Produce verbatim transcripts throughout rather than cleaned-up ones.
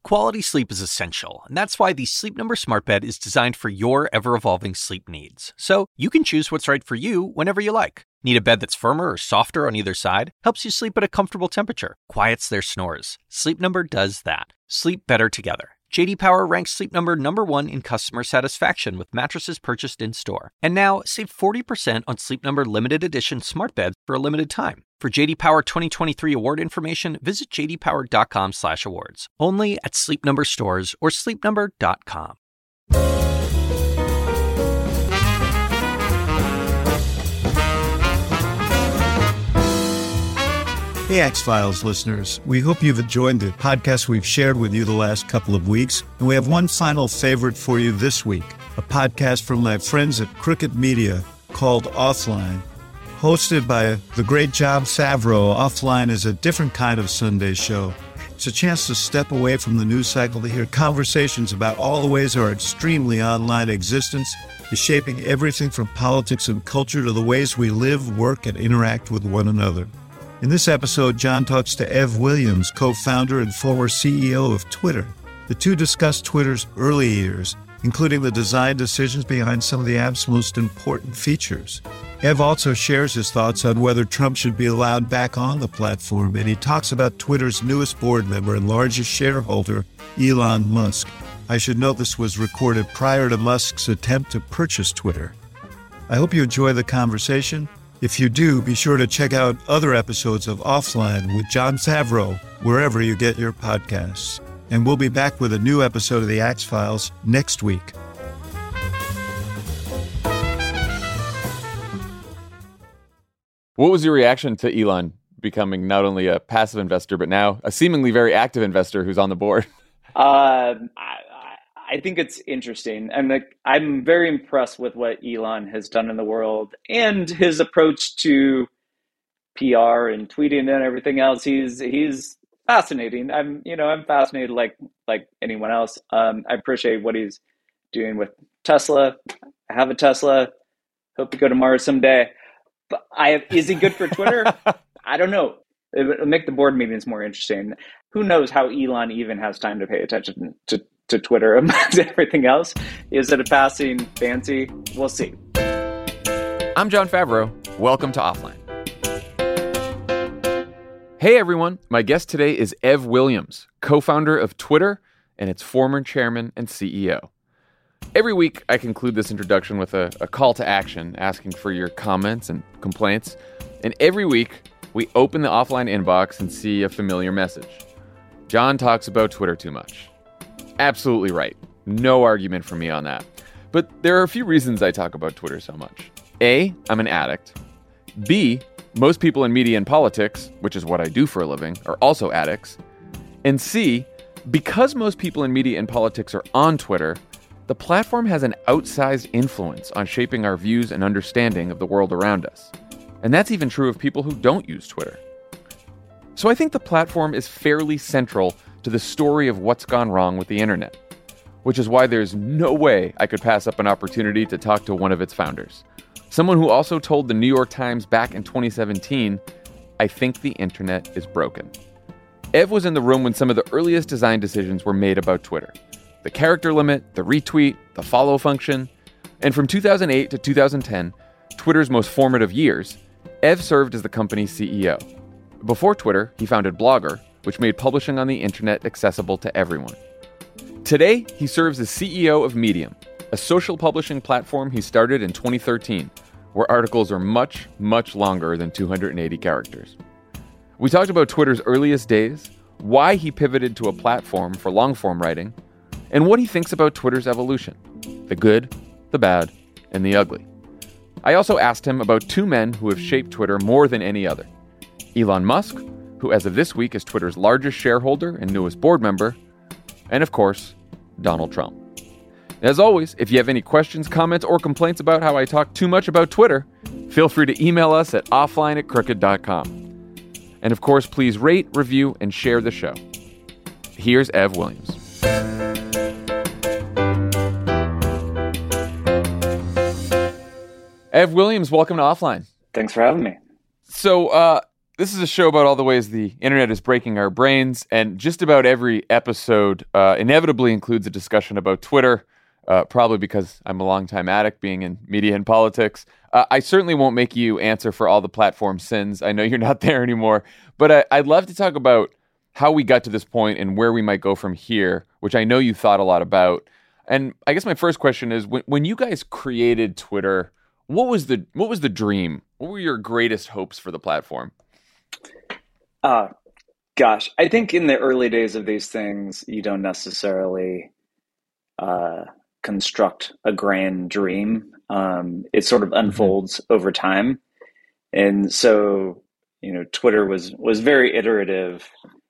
Quality sleep is essential, and that's why the Sleep Number Smart Bed is designed for your ever-evolving sleep needs. So you can choose what's right for you whenever you like. Need a bed that's firmer or softer on either side? Helps you sleep at a comfortable temperature. Quiets their snores. Sleep Number does that. Sleep better together. J D Power ranks Sleep Number number one in customer satisfaction with mattresses purchased in-store. And now, save forty percent on Sleep Number limited edition smart beds for a limited time. For J D Power twenty twenty-three award information, visit j d power dot com slash awards. Only at Sleep Number stores or sleep number dot com. Hey, X-Files listeners. We hope you've enjoyed the podcast we've shared with you the last couple of weeks. And we have one final favorite for you this week, a podcast from my friends at Crooked Media called Offline. Hosted by the great Jon Favreau, Offline is a different kind of Sunday show. It's a chance to step away from the news cycle to hear conversations about all the ways our extremely online existence is shaping everything from politics and culture to the ways we live, work, and interact with one another. In this episode, Jon talks to Ev Williams, co-founder and former C E O of Twitter. The two discuss Twitter's early years, including the design decisions behind some of the app's most important features. Ev also shares his thoughts on whether Trump should be allowed back on the platform, and he talks about Twitter's newest board member and largest shareholder, Elon Musk. I should note this was recorded prior to Musk's attempt to purchase Twitter. I hope you enjoy the conversation. If you do, be sure to check out other episodes of Offline with Jon Favreau wherever you get your podcasts. And we'll be back with a new episode of The X-Files next week. What was your reaction to Elon becoming not only a passive investor, but now a seemingly very active investor who's on the board? Uh, I, I think it's interesting. I'm like, I'm very impressed with what Elon has done in the world and his approach to P R and tweeting and everything else. He's he's fascinating. I'm you know I'm fascinated like like anyone else. Um, I appreciate what he's doing with Tesla. I have a Tesla. Hope to go to Mars someday. But I is he good for Twitter? I don't know. It'll make the board meetings more interesting. Who knows how Elon even has time to pay attention to. to Twitter amongst everything else. Is it a passing fancy? We'll see. I'm Jon Favreau. Welcome to Offline. Hey everyone, my guest today is Ev Williams, co-founder of Twitter and its former chairman and C E O. Every week I conclude this introduction with a, a call to action asking for your comments and complaints. And every week we open the Offline inbox and see a familiar message. Jon talks about Twitter too much. Absolutely right. No argument from me on that. But there are a few reasons I talk about Twitter so much. A, I'm an addict. B, most people in media and politics, which is what I do for a living, are also addicts. And C, because most people in media and politics are on Twitter, the platform has an outsized influence on shaping our views and understanding of the world around us. And that's even true of people who don't use Twitter. So I think the platform is fairly central to the story of what's gone wrong with the internet, which is why there's no way I could pass up an opportunity to talk to one of its founders. Someone who also told the New York Times back in twenty seventeen, I think the internet is broken. Ev was in the room when some of the earliest design decisions were made about Twitter. The character limit, the retweet, the follow function. And from two thousand eight to two thousand ten, Twitter's most formative years, Ev served as the company's C E O. Before Twitter, he founded Blogger, which made publishing on the internet accessible to everyone. Today, he serves as C E O of Medium, a social publishing platform he started in twenty thirteen, where articles are much, much longer than two hundred eighty characters. We talked about Twitter's earliest days, why he pivoted to a platform for long-form writing, and what he thinks about Twitter's evolution, the good, the bad, and the ugly. I also asked him about two men who have shaped Twitter more than any other. Elon Musk, who as of this week is Twitter's largest shareholder and newest board member, and of course, Donald Trump. As always, if you have any questions, comments, or complaints about how I talk too much about Twitter, feel free to email us at offline at crooked dot com. And of course, please rate, review, and share the show. Here's Ev Williams. Ev Williams, welcome to Offline. Thanks for having me. So, uh, This is a show about all the ways the internet is breaking our brains, and just about every episode uh, inevitably includes a discussion about Twitter, uh, probably because I'm a longtime addict being in media and politics. Uh, I certainly won't make you answer for all the platform sins. I know you're not there anymore, but I, I'd love to talk about how we got to this point and where we might go from here, which I know you thought a lot about. And I guess my first question is, when, when you guys created Twitter, what was the what was the dream? What were your greatest hopes for the platform? Uh, gosh, I think in the early days of these things, you don't necessarily uh, construct a grand dream. Um, it sort of unfolds mm-hmm. over time. And so, you know, Twitter was was very iterative.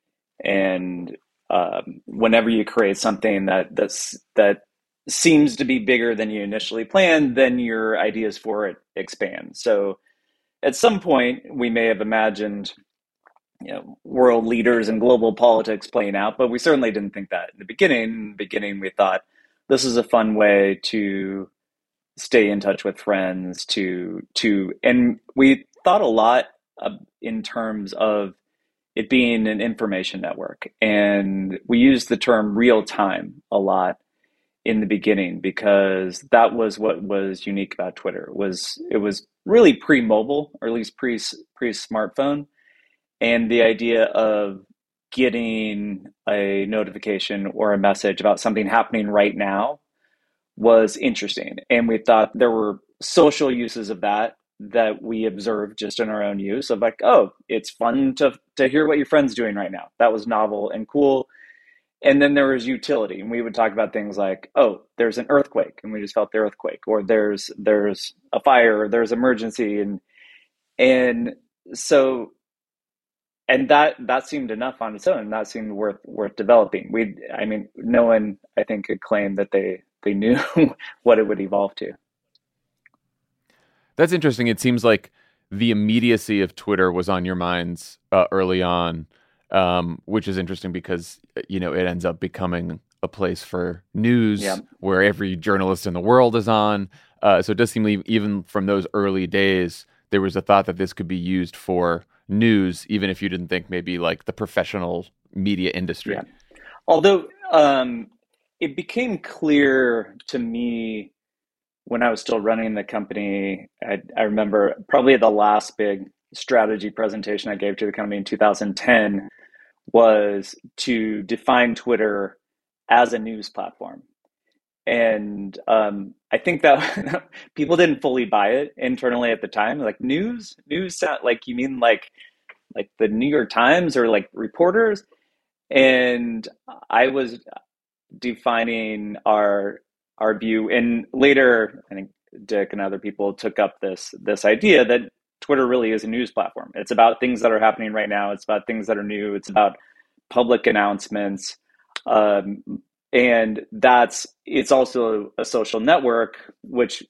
And um, whenever you create something that that's, that seems to be bigger than you initially planned, then your ideas for it expand. So at some point, we may have imagined, you know, world leaders and global politics playing out, but we certainly didn't think that in the beginning. In the beginning, we thought this is a fun way to stay in touch with friends, to to, and we thought a lot of, in terms of it being an information network, and we used the term real time a lot in the beginning because that was what was unique about Twitter. It was it was really pre-mobile, or at least pre pre-smartphone. And the idea of getting a notification or a message about something happening right now was interesting. And we thought there were social uses of that that we observed just in our own use of like, oh, it's fun to to hear what your friend's doing right now. That was novel and cool. And then there was utility. And we would talk about things like, oh, there's an earthquake, and we just felt the earthquake, or there's there's a fire, or there's emergency. And and so And that that seemed enough on its own. That seemed worth worth developing. We, I mean, no one, I think, could claim that they they knew what it would evolve to. That's interesting. It seems like the immediacy of Twitter was on your minds uh, early on, um, which is interesting because, you know, it ends up becoming a place for news yeah. where every journalist in the world is on. Uh, so it does seem like even from those early days, there was a thought that this could be used for news, even if you didn't think maybe like the professional media industry. Yeah. Although um, it became clear to me when I was still running the company, I, I remember probably the last big strategy presentation I gave to the company in two thousand ten was to define Twitter as a news platform. And um, I think that people didn't fully buy it internally at the time. Like news, news sound like you mean like like the New York Times or like reporters. And I was defining our our view, and later I think Dick and other people took up this this idea that Twitter really is a news platform. It's about things that are happening right now. It's about things that are new. It's about public announcements. Um, and that's, it's also a social network, which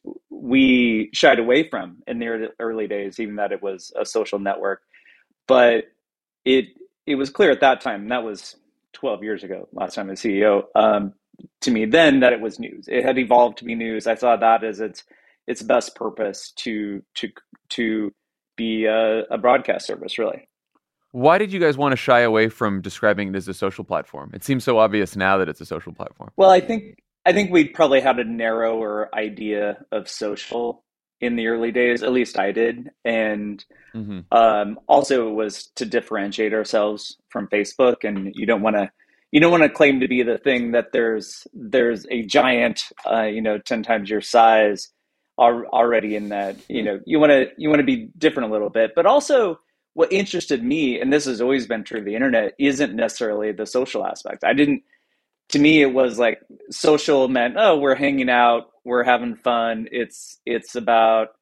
we shied away from in the early days, even that it was a social network. But it it was clear at that time, and that was twelve years ago, last time as C E O, um, to me then, that it was news. It had evolved to be news. I saw that as its its best purpose to to to be a, a broadcast service, really. Why did you guys want to shy away from describing it as a social platform? It seems so obvious now that it's a social platform. Well, I think I think we probably had a narrower idea of social in the early days, at least I did. And mm-hmm. um, also it was to differentiate ourselves from Facebook. And you don't want to, you don't want to claim to be the thing that there's, there's a giant, uh, you know, ten times your size are already in that, you know, you want to, you want to be different a little bit, but also what interested me, and this has always been true of the internet, isn't necessarily the social aspect. I didn't, to me, it was like social meant, oh, we're hanging out, we're having fun. It's it's about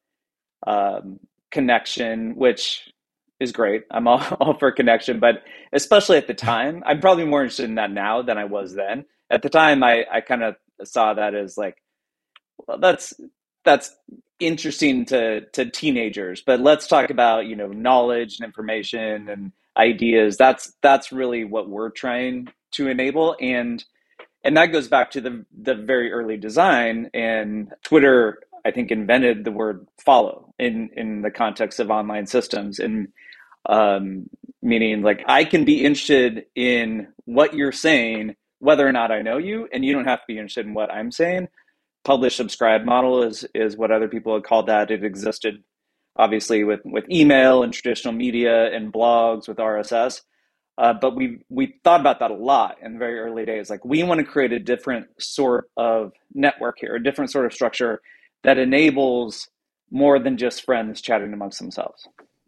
um, connection, which is great. I'm all, all for connection, but especially at the time, I'm probably more interested in that now than I was then. At the time, I, I kind of saw that as like, well, that's that's interesting to to teenagers, but let's talk about, you know, knowledge and information and ideas. That's that's really what we're trying to enable. And And that goes back to the the very early design. And Twitter, I think, invented the word follow in, in the context of online systems. And Um, meaning like I can be interested in what you're saying, whether or not I know you, and you don't have to be interested in what I'm saying. Publish subscribe model is is what other people had called that. It existed obviously with, with email and traditional media and blogs with R S S. Uh, but we we thought about that a lot in the very early days. Like we want to create a different sort of network here, a different sort of structure that enables more than just friends chatting amongst themselves.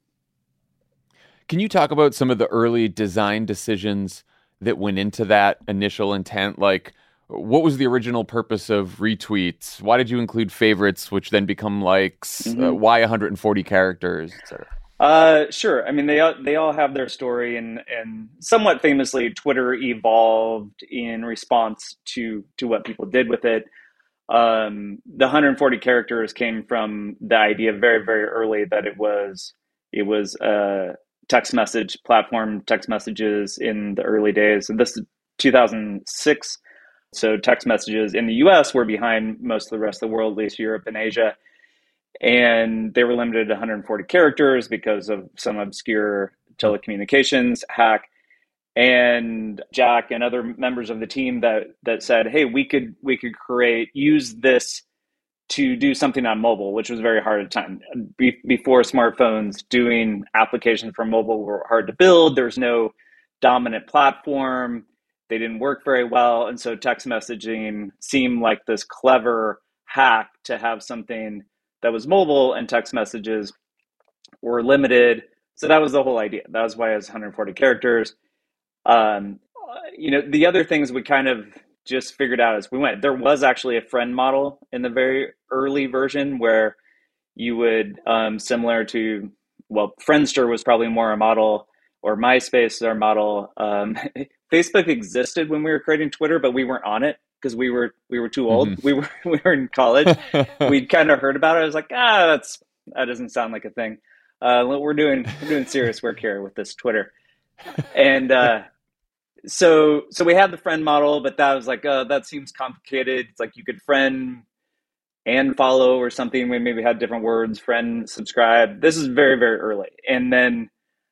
Can you talk about some of the early design decisions that went into that initial intent? Like, what was the original purpose of retweets? Why did you include favorites, which then become likes? Mm-hmm. Uh, why one hundred forty characters, et cetera? Uh, sure. I mean, they all, they all have their story, and, and somewhat famously, Twitter evolved in response to to what people did with it. Um, the one hundred forty characters came from the idea very, very early that it was it was a text message platform, text messages in the early days. And this is two thousand six. So text messages in the U S were behind most of the rest of the world, at least Europe and Asia. And they were limited to one hundred forty characters because of some obscure telecommunications hack. And Jack and other members of the team that that said, hey, we could we could create, use this to do something on mobile, which was very hard at the time. Be, before smartphones, doing applications for mobile were hard to build. There's no dominant platform. They didn't work very well. And so text messaging seemed like this clever hack to have something that was mobile, and text messages were limited. So that was the whole idea. That was why it was one hundred forty characters. Um, you know, the other things we kind of just figured out as we went. There was actually a friend model in the very early version where you would, um, similar to, well, Friendster was probably more a model, or MySpace is our model. Um, Facebook existed when we were creating Twitter, but we weren't on it because we were we were too old. Mm-hmm. We were we were in college. We'd kind of heard about it. I was like, ah, that's that doesn't sound like a thing. Uh, we're doing we're doing serious work here with this Twitter, and uh, so so we had the friend model, but that was like, uh, that seems complicated. It's like you could friend and follow or something. We maybe had different words, friend, subscribe. This is very very early, and then.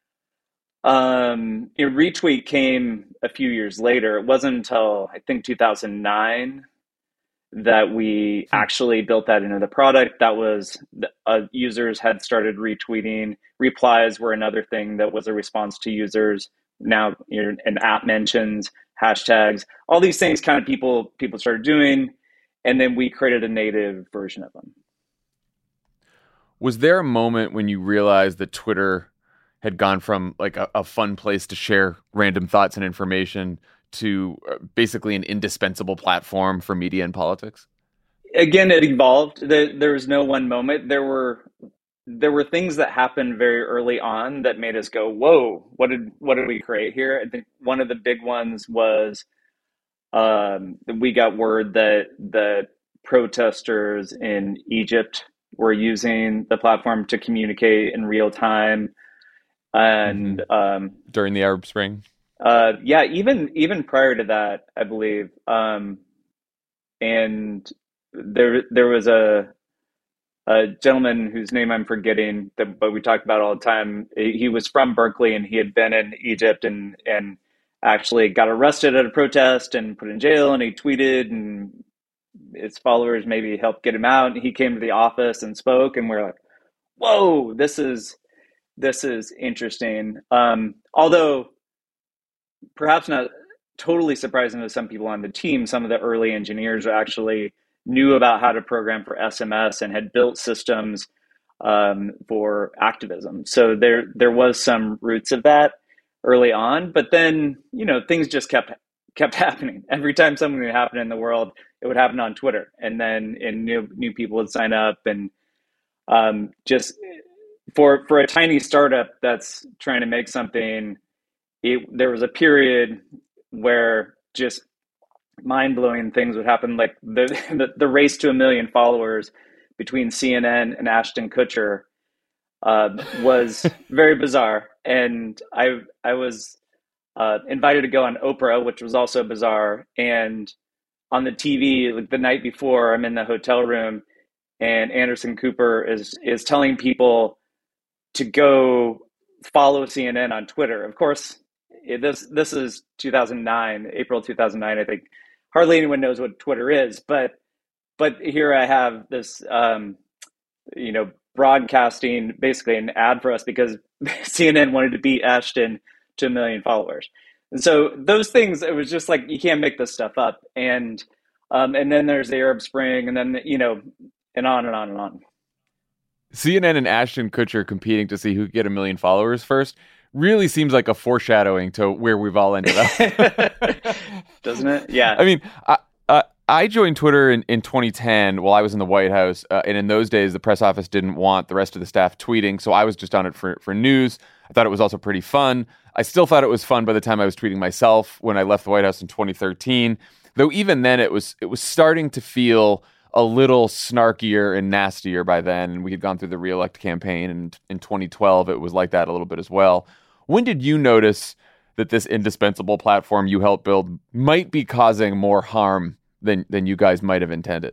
Um, you know, retweet came a few years later. It wasn't until I think two thousand nine that we actually built that into the product. That was uh, users had started retweeting. Replies were another thing that was a response to users. Now, you know, and app mentions, hashtags, all these things kind of people people started doing, and then we created a native version of them. Was there a moment when you realized that Twitter had gone from like a, a fun place to share random thoughts and information to basically an indispensable platform for media and politics? Again, it evolved. There, there was no one moment. There were there were things that happened very early on that made us go, "Whoa! What did what did we create here?" I think one of the big ones was um, we got word that that protesters in Egypt were using the platform to communicate in real time. And mm-hmm. um, during the Arab Spring, uh, yeah, even even prior to that, I believe. Um, and there there was a a gentleman whose name I'm forgetting, that, but we talked about all the time. He was from Berkeley, and he had been in Egypt and and actually got arrested at a protest and put in jail. And he tweeted, and his followers maybe helped get him out. And he came to the office and spoke, and we're like, "Whoa, this is." This is interesting. Um, although perhaps not totally surprising to some people on the team, some of the early engineers actually knew about how to program for S M S and had built systems um, for activism. So there there was some roots of that early on. But then, you know, things just kept kept happening. Every time something would happen in the world, it would happen on Twitter. And then and new new people would sign up, and um, just... For for a tiny startup that's trying to make something, it, there was a period where just mind-blowing things would happen, like the, the the race to a million followers between C N N and Ashton Kutcher uh, was very bizarre. And I I was uh, invited to go on Oprah, which was also bizarre. And on the T V, like the night before, I'm in the hotel room, and Anderson Cooper is is telling people to go follow C N N on Twitter. Of course, it, this this is two thousand nine, April two thousand nine. I think hardly anyone knows what Twitter is, but but here I have this, um, you know, broadcasting basically an ad for us because C N N wanted to beat Ashton to a million followers. And so those things, it was just like, you can't make this stuff up. And um, and then there's the Arab Spring, and then, you know, and on and on and on. C N N and Ashton Kutcher competing to see who could get a million followers first really seems like a foreshadowing to where we've all ended up. Doesn't it? Yeah. I mean, I, uh, I joined Twitter in, in twenty ten while I was in the White House. Uh, and in those days, the press office didn't want the rest of the staff tweeting. So I was just on it for, for news. I thought it was also pretty fun. I still thought it was fun by the time I was tweeting myself when I left the White House in twenty thirteen. Though even then, it was it was starting to feel a little snarkier and nastier by then. And we had gone through the re-elect campaign. And in twenty twelve, it was like that a little bit as well. When did you notice that this indispensable platform you helped build might be causing more harm than, than you guys might have intended?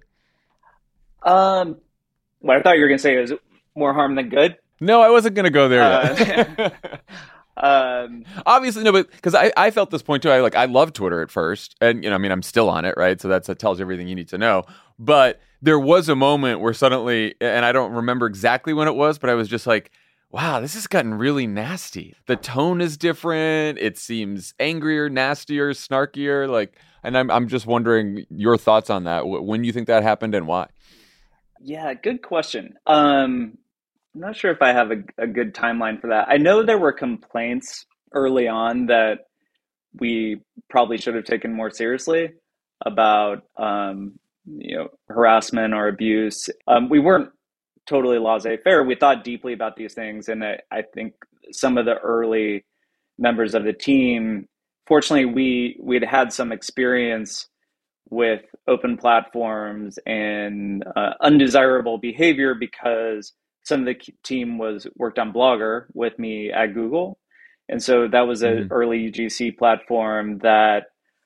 Um, what I thought you were going to say is more harm than good. No, I wasn't going to go there Uh, yet. um, Obviously, no, but because I, I felt this point too. I like I loved Twitter at first, and you know, I mean, I'm still on it, right? So that's, that tells you everything you need to know. But there was a moment where suddenly, and I don't remember exactly when it was, but I was just like, wow, this has gotten really nasty. The tone is different. It seems angrier, nastier, snarkier. Like, and I'm I'm just wondering your thoughts on that. When you think that happened and why? yeah, good question. Um, I'm not sure if I have a, a good timeline for that. I know there were complaints early on that we probably should have taken more seriously about, um, you know, harassment or abuse. Um, we weren't totally laissez-faire. We thought deeply about these things, and I, I think some of the early members of the team, fortunately, we we'd had some experience with open platforms and uh, undesirable behavior because some of the team was worked on Blogger with me at Google. And so that was an mm-hmm. early U G C platform that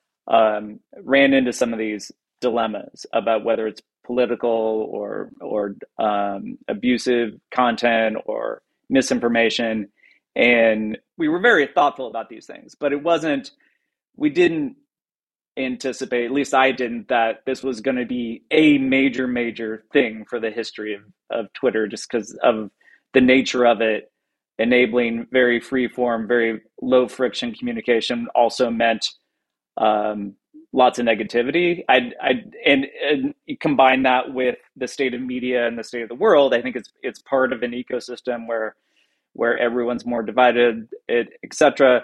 um, ran into some of these dilemmas about whether it's political or or um, abusive content or misinformation. And we were very thoughtful about these things, but it wasn't, we didn't anticipate, at least I didn't, that this was going to be a major, major thing for the history of, of Twitter, just because of the nature of it. Enabling very free form, very low friction communication also meant um, lots of negativity. I, I and, and combine that with the state of media and the state of the world. I think it's it's part of an ecosystem where where everyone's more divided, et cetera.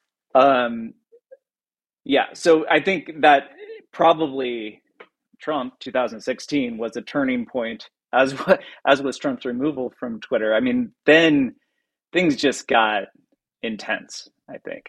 Um, yeah, so I think that probably Trump two thousand sixteen was a turning point, as as was Trump's removal from Twitter. I mean, then things just got intense, I think.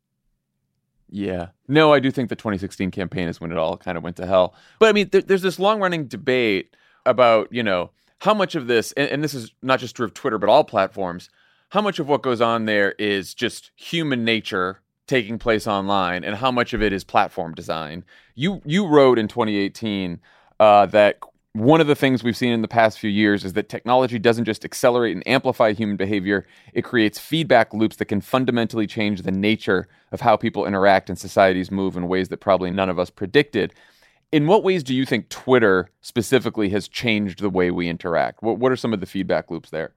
Yeah. No, I do think the twenty sixteen campaign is when it all kind of went to hell. But I mean, there, there's this long-running debate about, you know, how much of this, and, and this is not just true of Twitter, but all platforms, how much of what goes on there is just human nature taking place online, and how much of it is platform design. You you wrote in twenty eighteen uh, that one of the things we've seen in the past few years is that technology doesn't just accelerate and amplify human behavior, it creates feedback loops that can fundamentally change the nature of how people interact and societies move in ways that probably none of us predicted. In what ways do you think Twitter specifically has changed the way we interact? What, what are some of the feedback loops there?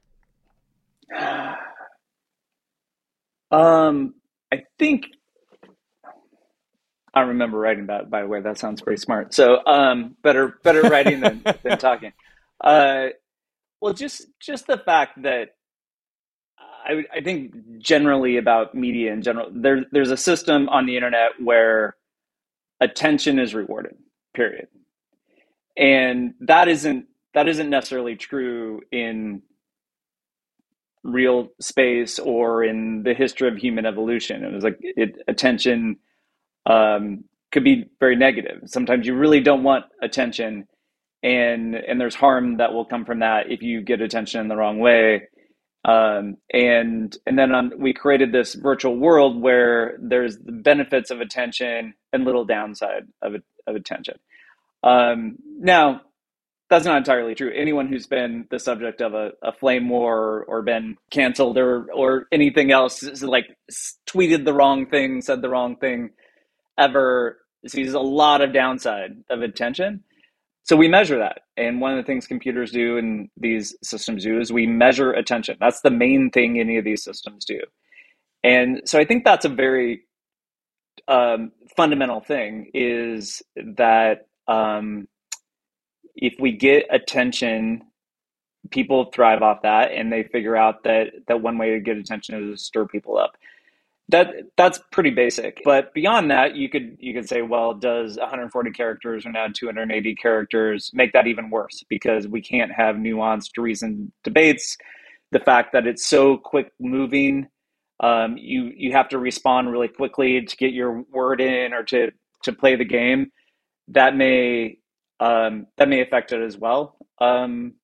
Um, I think, I don't remember writing that, by the way. That sounds pretty smart. So um, better better writing than, than talking. Uh, well, just just the fact that I, I think generally about media in general, there, there's a system on the internet where attention is rewarded, period. And that isn't that isn't necessarily true in real space or in the history of human evolution. It was like it, attention um, could be very negative. Sometimes you really don't want attention, and and there's harm that will come from that if you get attention in the wrong way. Um, and and then on, we created this virtual world where there's the benefits of attention and little downside of of attention. Um, now, that's not entirely true. Anyone who's been the subject of a, a flame war or been canceled or or anything else, like tweeted the wrong thing, said the wrong thing, ever sees a lot of downside of attention. So we measure that. And one of the things computers do and these systems do is we measure attention. That's the main thing any of these systems do. And so I think that's a very um, fundamental thing, is that um, if we get attention, people thrive off that, and they figure out that that one way to get attention is to stir people up. That that's pretty basic. But beyond that, you could you could say, well, does one hundred forty characters or now two hundred eighty characters make that even worse? Because we can't have nuanced, reasoned debates. The fact that it's so quick moving, um, you you have to respond really quickly to get your word in or to to play the game. That may um, that may affect it as well. Um,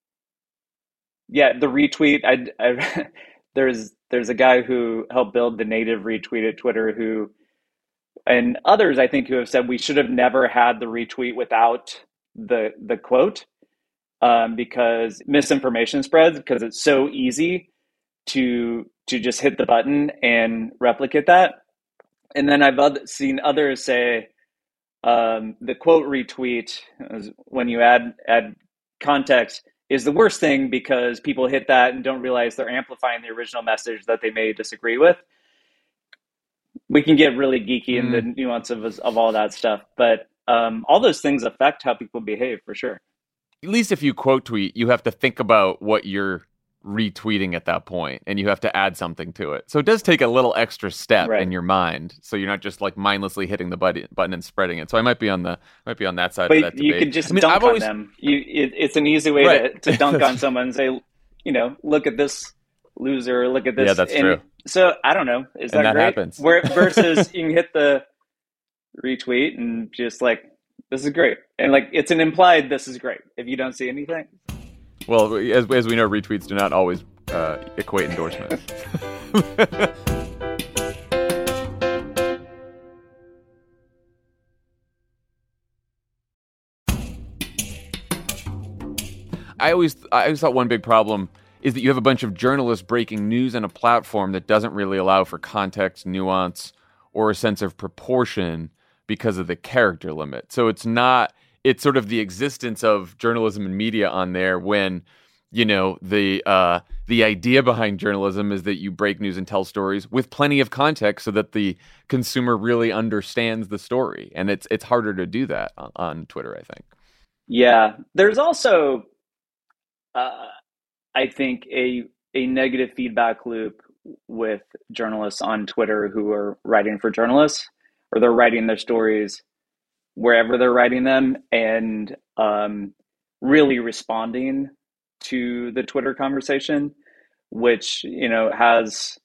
yeah, the retweet. I, I there's there's a guy who helped build the native retweet at Twitter who, and others I think who have said we should have never had the retweet without the the quote, um, because misinformation spreads because it's so easy to to just hit the button and replicate that. And then I've other, seen others say um, the quote retweet, when you add add context, is the worst thing because people hit that and don't realize they're amplifying the original message that they may disagree with. We can get really geeky mm. in the nuance of, of all that stuff, but um, all those things affect how people behave for sure. At least if you quote tweet, you have to think about what you're retweeting at that point, and you have to add something to it. So it does take a little extra step right. in your mind. So you're not just like mindlessly hitting the button, button and spreading it. So I might be on the might be on that side but of that debate. You can just I mean, dunk I've on always... them. You, it, it's an easy way right. to, to dunk on someone and say, you know, look at this loser, look at this. Yeah, that's and true. So I don't know. Is that, and that great? happens. Where, versus you can hit the retweet and just like, this is great. And like, it's an implied, this is great if you don't see anything. Well, as, as we know, retweets do not always uh, equate endorsements. I always, I always thought one big problem is that you have a bunch of journalists breaking news on a platform that doesn't really allow for context, nuance, or a sense of proportion because of the character limit. So it's not, it's sort of the existence of journalism and media on there when, you know, the uh, the idea behind journalism is that you break news and tell stories with plenty of context so that the consumer really understands the story. And it's it's harder to do that on, on Twitter, I think. Yeah. There's also, uh, I think, a a negative feedback loop with journalists on Twitter who are writing for journalists, or they're writing their stories wherever they're writing them, and um, really responding to the Twitter conversation, which, you know, has,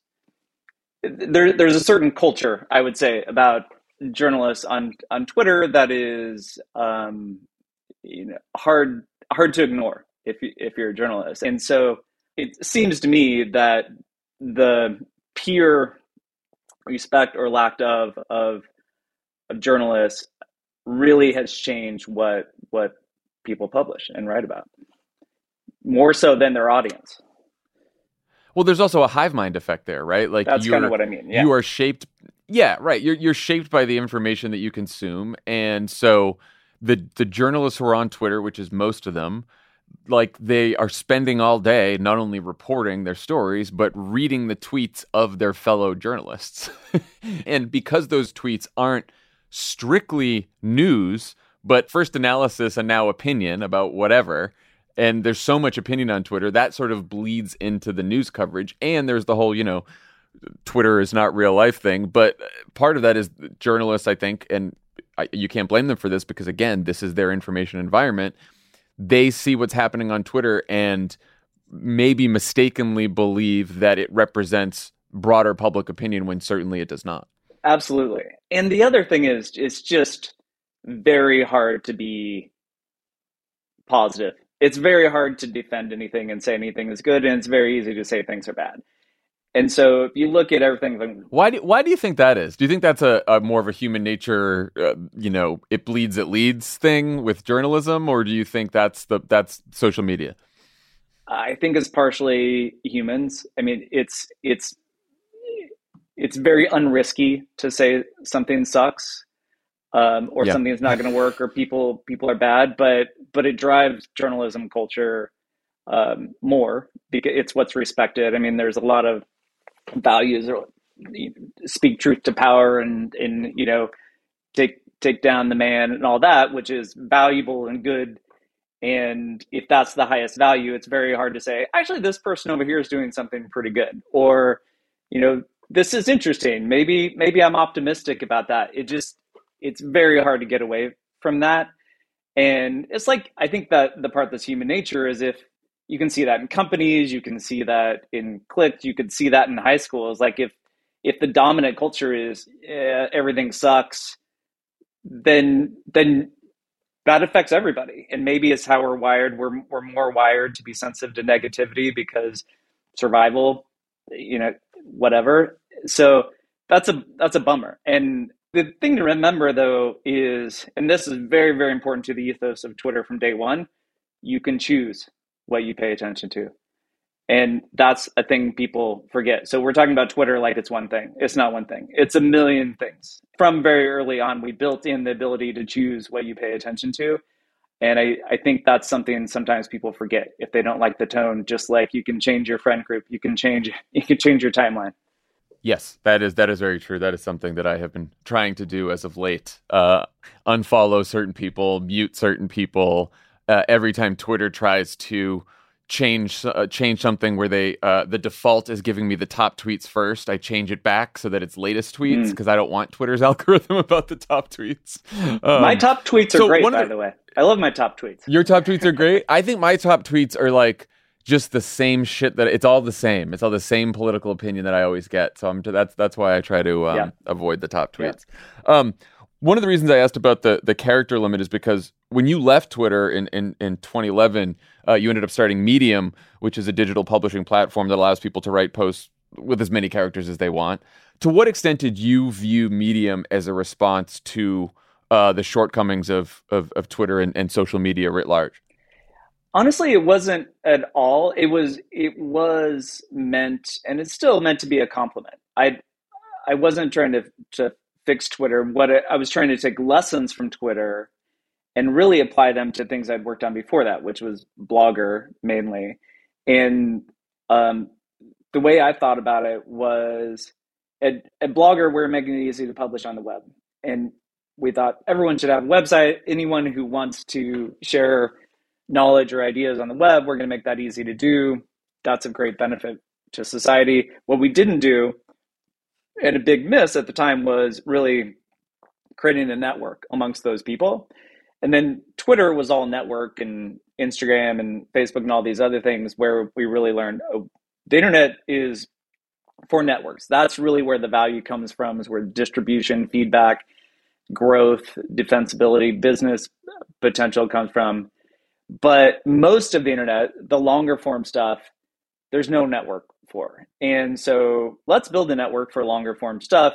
there, there's a certain culture, I would say, about journalists on, on Twitter that is, um, you know, hard, hard to ignore if you, if you're a journalist. And so it seems to me that the peer respect or lack of, of, of journalists really has changed what, what people publish and write about, more so than their audience. Well, there's also a hive mind effect there, right? Like that's kind of what I mean. Yeah. You are shaped. Yeah, right. You're you're shaped by the information that you consume, and so the the journalists who are on Twitter, which is most of them, like they are spending all day not only reporting their stories but reading the tweets of their fellow journalists, and because those tweets aren't strictly news, but first analysis and now opinion about whatever. And there's so much opinion on Twitter that sort of bleeds into the news coverage. And there's the whole, you know, Twitter is not real life thing. But part of that is journalists, I think, and I, you can't blame them for this because, again, this is their information environment. They see what's happening on Twitter and maybe mistakenly believe that it represents broader public opinion when certainly it does not. Absolutely. And the other thing is, it's just very hard to be positive. It's very hard to defend anything and say anything is good, and it's very easy to say things are bad. And so if you look at everything, like, Why do why do you think that is? Do you think that's a, a more of a human nature, uh, you know, it bleeds, it leads thing with journalism, or do you think that's the that's social media? I think it's partially humans. I mean, it's it's it's very unrisky to say something sucks, um, or Yeah. something's not going to work, or people people are bad. But but it drives journalism culture um, more because it's what's respected. I mean, there's a lot of values, or speak truth to power, and and you know, take take down the man and all that, which is valuable and good. And if that's the highest value, it's very hard to say, actually, this person over here is doing something pretty good, or, you know, this is interesting. Maybe maybe I'm optimistic about that. It just it's very hard to get away from that. And it's like, I think that the part that's human nature is, if you can see that in companies, you can see that in cliques, you could see that in high school. Is like, if if the dominant culture is eh, everything sucks, then then that affects everybody. And maybe it's how we're wired. We're we're more wired to be sensitive to negativity because survival, you know, whatever. So that's a that's a bummer. And the thing to remember, though, is, and this is very, very important to the ethos of Twitter from day one, you can choose what you pay attention to. And that's a thing people forget. So we're talking about Twitter like it's one thing. It's not one thing. It's a million things. From very early on, we built in the ability to choose what you pay attention to. And I, I think that's something sometimes people forget if they don't like the tone. Just like you can change your friend group, you can change you can change your timeline. Yes, that is that is very true. That is something that I have been trying to do as of late. Uh, unfollow certain people, mute certain people. Uh, every time Twitter tries to change uh, change something where they uh, the default is giving me the top tweets first, I change it back so that it's latest tweets, because mm. I don't want Twitter's algorithm about the top tweets. Um, my top tweets are so great, by the, the way. I love my top tweets. Your top tweets are great. I think my top tweets are like just the same shit that it's all the same. It's all the same political opinion that I always get. So I'm that's that's why I try to um, yeah. avoid the top tweets. Yeah. Um, one of the reasons I asked about the the character limit is because when you left Twitter in in, in twenty eleven, uh, you ended up starting Medium, which is a digital publishing platform that allows people to write posts with as many characters as they want. To what extent did you view Medium as a response to uh, the shortcomings of of, of Twitter and, and social media writ large? Honestly, it wasn't at all. It was it was meant, and it's still meant to be a compliment. I I wasn't trying to to fix Twitter. What I, I was trying to take lessons from Twitter and really apply them to things I'd worked on before that, which was Blogger mainly. And um, the way I thought about it was, at, at Blogger, we're making it easy to publish on the web. And we thought everyone should have a website. Anyone who wants to share knowledge or ideas on the web, we're going to make that easy to do. That's a great benefit to society. What we didn't do, and a big miss at the time, was really creating a network amongst those people. And then Twitter was all network, and Instagram and Facebook and all these other things, where we really learned, oh, the internet is for networks. That's really where the value comes from, is where distribution, feedback, growth, defensibility, business potential comes from. But most of the internet, the longer form stuff, there's no network for. And so let's build a network for longer form stuff,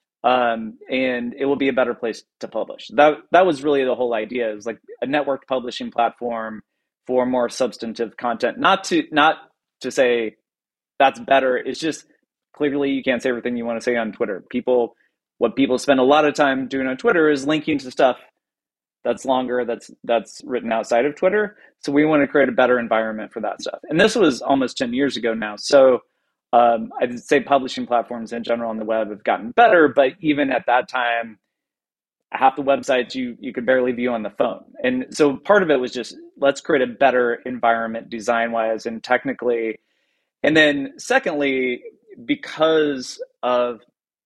um, and it will be a better place to publish. That that was really the whole idea. It was like a networked publishing platform for more substantive content. Not to not to say that's better. It's just, clearly you can't say everything you want to say on Twitter. People, what people spend a lot of time doing on Twitter is linking to stuff that's longer, that's that's written outside of Twitter. So we want to create a better environment for that stuff. And this was almost ten years ago now. So um, I'd say publishing platforms in general on the web have gotten better, but even at that time, half the websites you you could barely view on the phone. And so part of it was just, let's create a better environment design-wise and technically. And then secondly, because of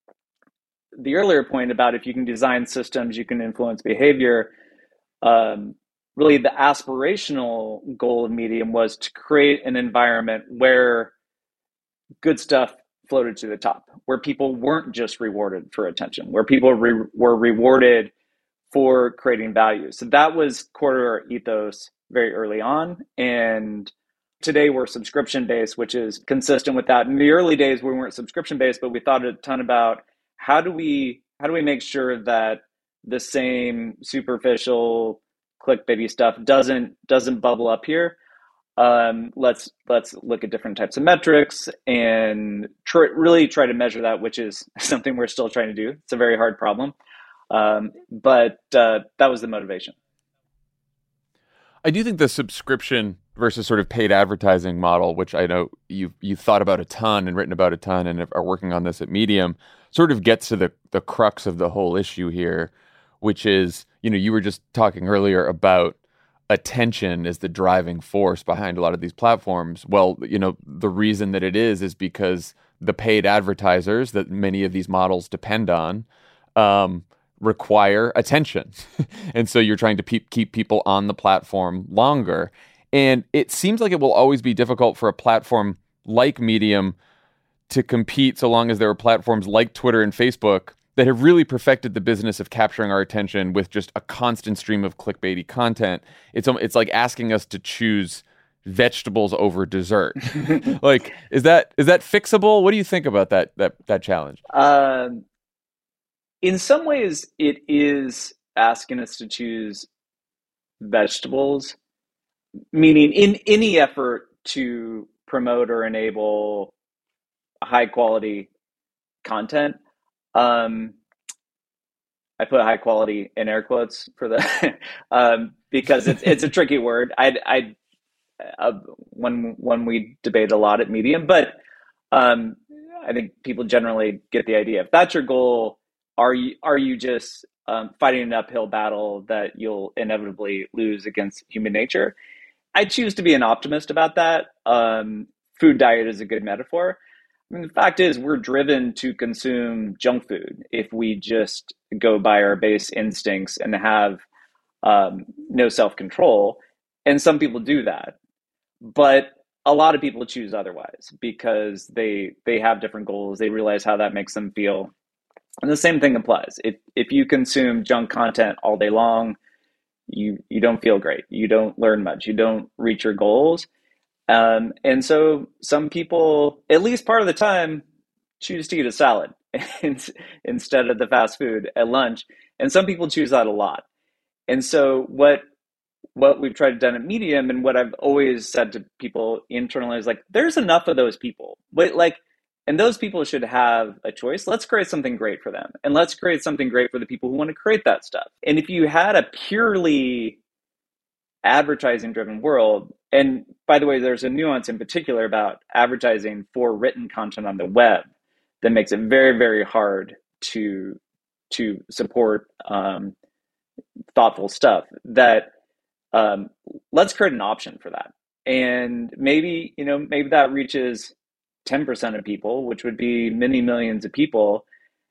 the earlier point about if you can design systems, you can influence behavior, um, really the aspirational goal of Medium was to create an environment where good stuff floated to the top, where people weren't just rewarded for attention, where people re- were rewarded for creating value. So that was core to our ethos very early on. And today we're subscription based, which is consistent with that. In the early days, we weren't subscription based, but we thought a ton about how do we how do we make sure that the same superficial clickbaity stuff doesn't doesn't bubble up here. Um, let's let's look at different types of metrics and tr- really try to measure that, which is something we're still trying to do. It's a very hard problem, um, but uh, that was the motivation. I do think the subscription versus sort of paid advertising model, which I know you've you've thought about a ton and written about a ton and are working on this at Medium, sort of gets to the the crux of the whole issue here, which is, you know, you were just talking earlier about attention is the driving force behind a lot of these platforms. Well, you know, the reason that it is is because the paid advertisers that many of these models depend on um, require attention. And so you're trying to pe- keep people on the platform longer. And it seems like it will always be difficult for a platform like Medium to compete so long as there are platforms like Twitter and Facebook that have really perfected the business of capturing our attention with just a constant stream of clickbaity content. It's it's like asking us to choose vegetables over dessert. Like, is that is that fixable? What do you think about that that that challenge? Um, in some ways, it is asking us to choose vegetables, meaning in any effort to promote or enable high quality content. Um, I put high quality in air quotes for the um, because it's it's a tricky word. I I uh, when when we debate a lot at Medium, but um, I think people generally get the idea. If that's your goal, are you are you just um, fighting an uphill battle that you'll inevitably lose against human nature? I choose to be an optimist about that. Um, food diet is a good metaphor. I mean, the fact is, we're driven to consume junk food if we just go by our base instincts and have um, no self-control. And some people do that. But a lot of people choose otherwise because they they have different goals. They realize how that makes them feel. And the same thing applies. If if you consume junk content all day long, you you don't feel great. You don't learn much. You don't reach your goals. Um, and so some people, at least part of the time, choose to eat a salad instead of the fast food at lunch. And some people choose that a lot. And so what what we've tried to do at Medium, and what I've always said to people internally, is like, there's enough of those people. But like, and those people should have a choice. Let's create something great for them. And let's create something great for the people who want to create that stuff. And if you had a purely advertising driven world, and by the way, there's a nuance in particular about advertising for written content on the web that makes it very, very hard to to support um, thoughtful stuff. That um, let's create an option for that, and maybe you know maybe that reaches ten percent of people, which would be many millions of people,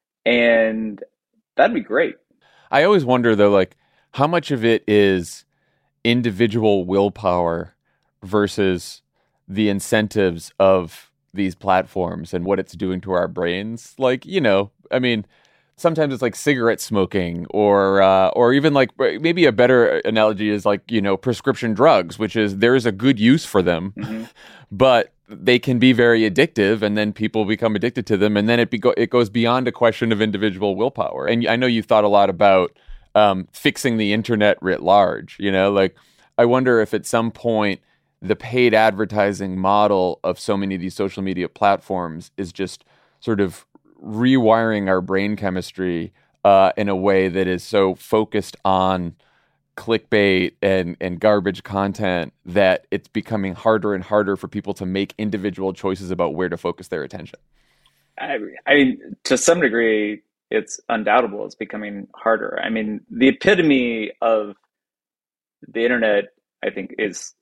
and that'd be great. I always wonder though, like how much of it is individual willpower versus the incentives of these platforms and what it's doing to our brains. Like, you know, I mean, sometimes it's like cigarette smoking or uh, or even like maybe a better analogy is like, you know, prescription drugs, which is there is a good use for them, mm-hmm. but they can be very addictive, and then people become addicted to them, and then it be- it goes beyond a question of individual willpower. And I know you've thought a lot about Um, fixing the internet writ large, you know, like I wonder if at some point the paid advertising model of so many of these social media platforms is just sort of rewiring our brain chemistry uh, in a way that is so focused on clickbait and, and garbage content that it's becoming harder and harder for people to make individual choices about where to focus their attention. I, I mean, to some degree, it's undoubtable it's becoming harder. I mean, the epitome of the internet, I think, is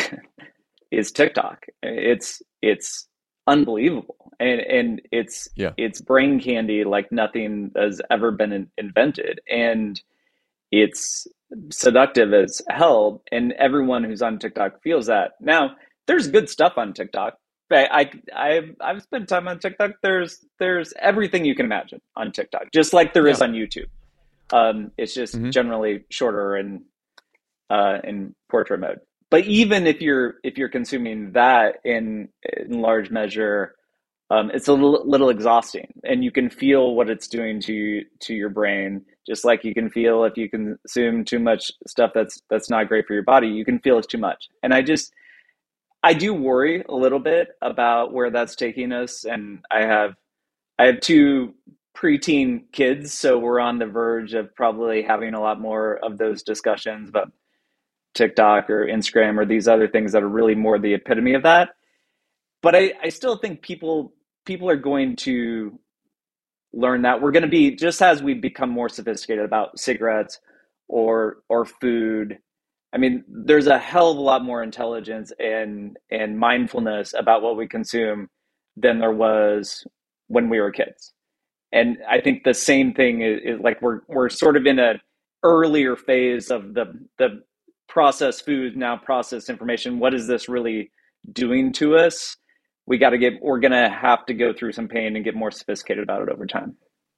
is TikTok. It's it's unbelievable, and and it's yeah. it's brain candy like nothing has ever been in, invented, and it's seductive as hell. And everyone who's on TikTok feels that. Now, there's good stuff on TikTok. I, I, I've, I've spent time on TikTok. There's, there's everything you can imagine on TikTok, just like there yeah. is on YouTube. Um, it's just mm-hmm. generally shorter and, uh, in portrait mode. but even if you're if you're consuming that in in large measure, um, it's a little, little exhausting, and you can feel what it's doing to to your brain, just like you can feel if you consume too much stuff that's that's not great for your body. You can feel it's too much, and I just I do worry a little bit about where that's taking us. And I have I have two preteen kids, so we're on the verge of probably having a lot more of those discussions about TikTok or Instagram or these other things that are really more the epitome of that. But I, I still think people people are going to learn that. We're going to be, just as we become more sophisticated about cigarettes or or food. I mean, there's a hell of a lot more intelligence and and mindfulness about what we consume than there was when we were kids. And I think the same thing is, is like we're we're sort of in an earlier phase of the the processed food, now processed information. What is this really doing to us? We got to get, we're going to have to go through some pain and get more sophisticated about it over time.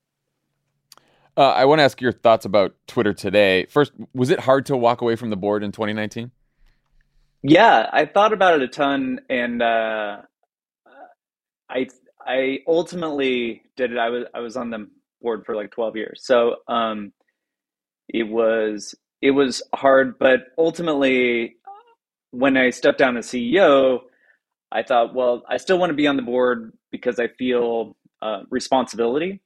Uh, I want to ask your thoughts about Twitter today. First, was it hard to walk away from the board in twenty nineteen? Yeah, I thought about it a ton, and uh, I I ultimately did it. I was I was on the board for like twelve years, so um, it was it was hard. But ultimately, when I stepped down as C E O, I thought, well, I still want to be on the board because I feel uh, responsibility,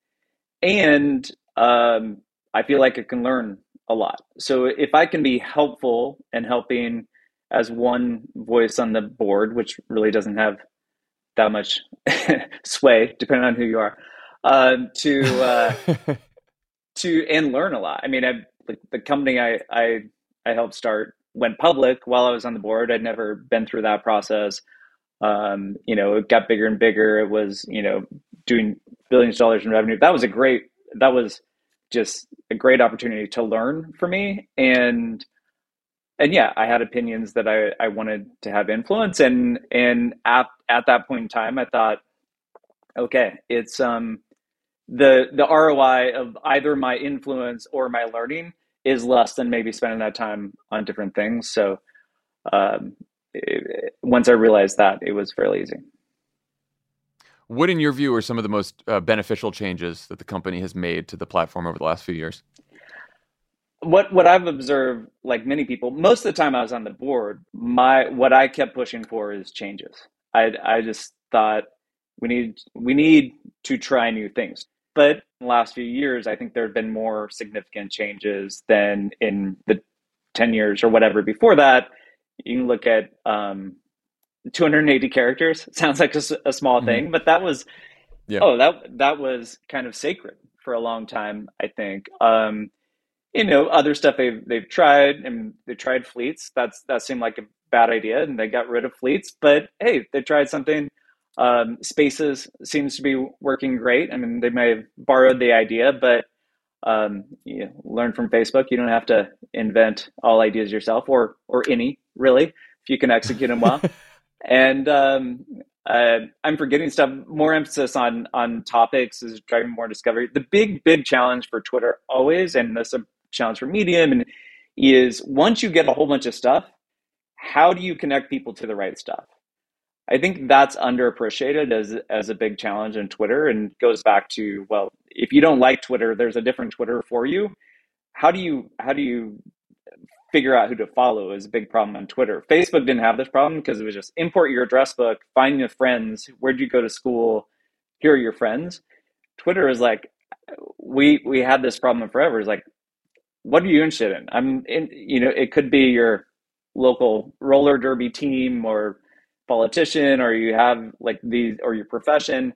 and um, I feel like I can learn a lot. So if I can be helpful and helping as one voice on the board, which really doesn't have that much sway, depending on who you are, um, to uh, to and learn a lot. I mean, I, the, the company I, I I helped start went public while I was on the board. I'd never been through that process. Um, you know, it got bigger and bigger. It was, you know, doing billions of dollars in revenue. That was a great. That was just a great opportunity to learn for me. And and yeah, I had opinions that I, I wanted to have influence. And and at at that point in time, I thought, okay, it's um the the R O I of either my influence or my learning is less than maybe spending that time on different things. So um, it, once I realized that, it was fairly easy. What, in your view, are some of the most uh, beneficial changes that the company has made to the platform over the last few years? What what I've observed, like many people, most of the time I was on the board, my what I kept pushing for is changes. I I just thought we need we need to try new things. But in the last few years, I think there have been more significant changes than in the ten years or whatever before that. You can look at um, two hundred eighty characters. It sounds like a, a small mm-hmm. thing, but that was yeah. oh that that was kind of sacred for a long time, I think. Um, you know, other stuff they've they've tried, and they tried fleets. That's that seemed like a bad idea, and they got rid of fleets. But hey, they tried something. Um, Spaces seems to be working great. I mean, they may have borrowed the idea, but um, you learn from Facebook. You don't have to invent all ideas yourself, or or any really, if you can execute them well. And um, uh, I'm forgetting stuff. More emphasis on on topics is driving more discovery. The big big challenge for Twitter always, and this is a challenge for Medium, and is once you get a whole bunch of stuff, how do you connect people to the right stuff? I think that's underappreciated as as a big challenge in Twitter, and goes back to, well, if you don't like Twitter, there's a different Twitter for you. How do you how do you figure out who to follow is a big problem on Twitter. Facebook didn't have this problem because it was just import your address book, find your friends, where'd you go to school, here are your friends. Twitter is like, we we had this problem forever. It's like, what are you interested in? I'm in, you know, it could be your local roller derby team or politician, or you have like these, or your profession.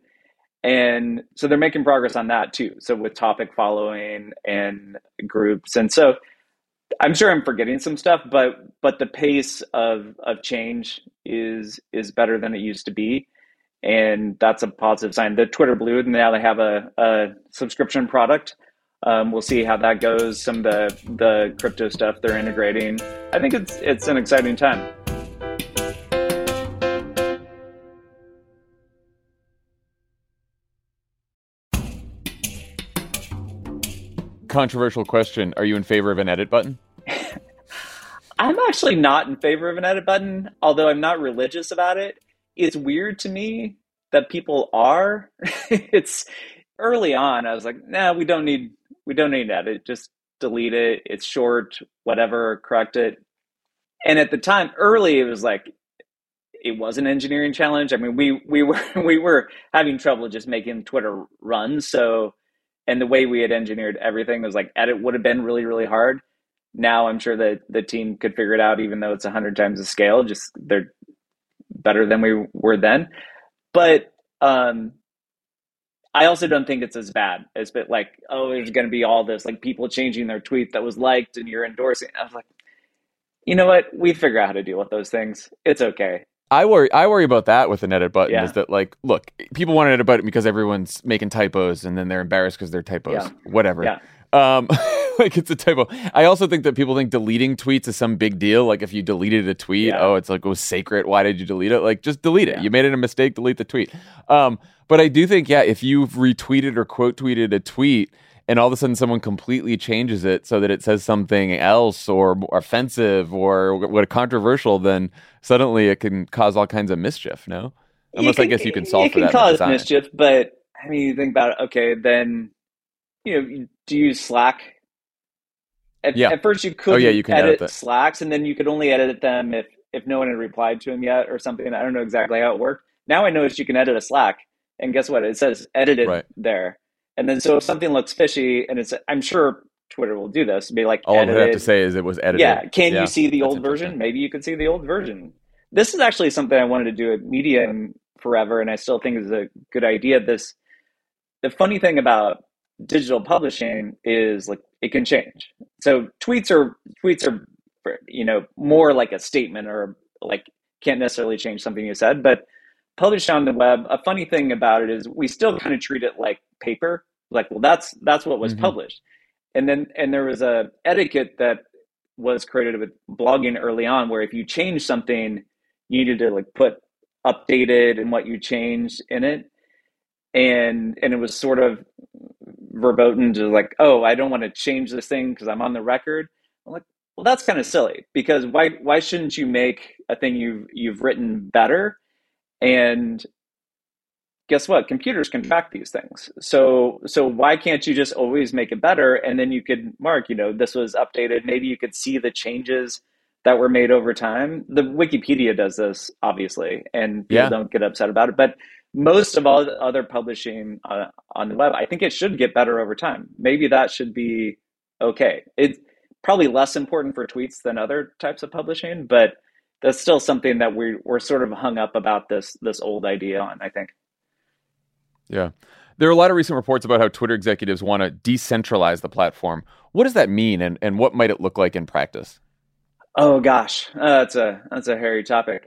And so they're making progress on that too. So with topic following and groups. And so I'm sure I'm forgetting some stuff, but but the pace of of change is is better than it used to be. And that's a positive sign. The Twitter Blue, now they have a, a subscription product. Um, we'll see how that goes. Some of the, the crypto stuff they're integrating. I think it's it's an exciting time. Controversial question. Are you in favor of an edit button? I'm actually not in favor of an edit button, although I'm not religious about it. It's weird to me that people are. It's early on, I was like, nah, we don't need we don't need an edit. Just delete it. It's short, whatever, correct it. And at the time, early, it was like it was an engineering challenge. I mean, we we were we were having trouble just making Twitter run. So, and the way we had engineered everything was like edit would have been really really hard. Now I'm sure that the team could figure it out, even though it's a hundred times the scale. Just they're better than we were then. But um, I also don't think it's as bad as but like, oh, there's going to be all this like people changing their tweet that was liked and you're endorsing. I was like, you know what? We figure out how to deal with those things. It's okay. I worry. I worry about that with an edit button. Yeah. Is that like, look, people want to edit button because everyone's making typos, and then they're embarrassed because they're typos. Yeah. Whatever. Yeah. Um, like it's a typo. I also think that people think deleting tweets is some big deal. Like if you deleted a tweet, Yeah. oh, it's like it was sacred. Why did you delete it? Like just delete it. Yeah. You made it a mistake. Delete the tweet. Um, but I do think, yeah, if you've retweeted or quote tweeted a tweet, and all of a sudden someone completely changes it so that it says something else or more offensive or what controversial, then suddenly it can cause all kinds of mischief, no? Unless can, I guess you can solve it for can that. cause design. mischief, but I mean, you think about it. Okay, then you know, do you use Slack? At, Yeah. at first, you could Oh, yeah, you can edit edit that. Slacks, and then you could only edit them if if no one had replied to them yet or something. I don't know exactly how it worked. Now I noticed you can edit a Slack, and guess what? It says edited Right. there. And then so if something looks fishy, and it's, I'm sure Twitter will do this, be like, All edited. I have to say is it was edited. Yeah, can Yeah, you see the that's old version? interesting. Maybe you could see the old version. This is actually something I wanted to do at Medium forever, and I still think is a good idea. This, the funny thing about digital publishing is like it can change. So tweets are tweets are, you know, more like a statement or like can't necessarily change something you said, but published on the web. A funny thing about it is we still kind of treat it like paper. Like, well, that's that's what was Mhm. published. And then and there was a etiquette that was created with blogging early on, where if you change something, you needed to like put updated and what you changed in it. And and it was sort of verboten to like, oh, I don't want to change this thing because I'm on the record. I'm like, well, that's kind of silly, because why why shouldn't you make a thing you've you've written better? And guess what? Computers can track these things. So so why can't you just always make it better? And then you could mark, you know, this was updated. Maybe you could see the changes that were made over time. The Wikipedia does this, obviously, and people Yeah. don't get upset about it. But most of all the other publishing uh, on the web, I think it should get better over time. Maybe that should be okay. It's probably less important for tweets than other types of publishing, but that's still something that we we're sort of hung up about this this old idea on, I think. Yeah. There are a lot of recent reports about how Twitter executives want to decentralize the platform. What does that mean, and, and what might it look like in practice? Oh gosh, uh, that's a that's a hairy topic.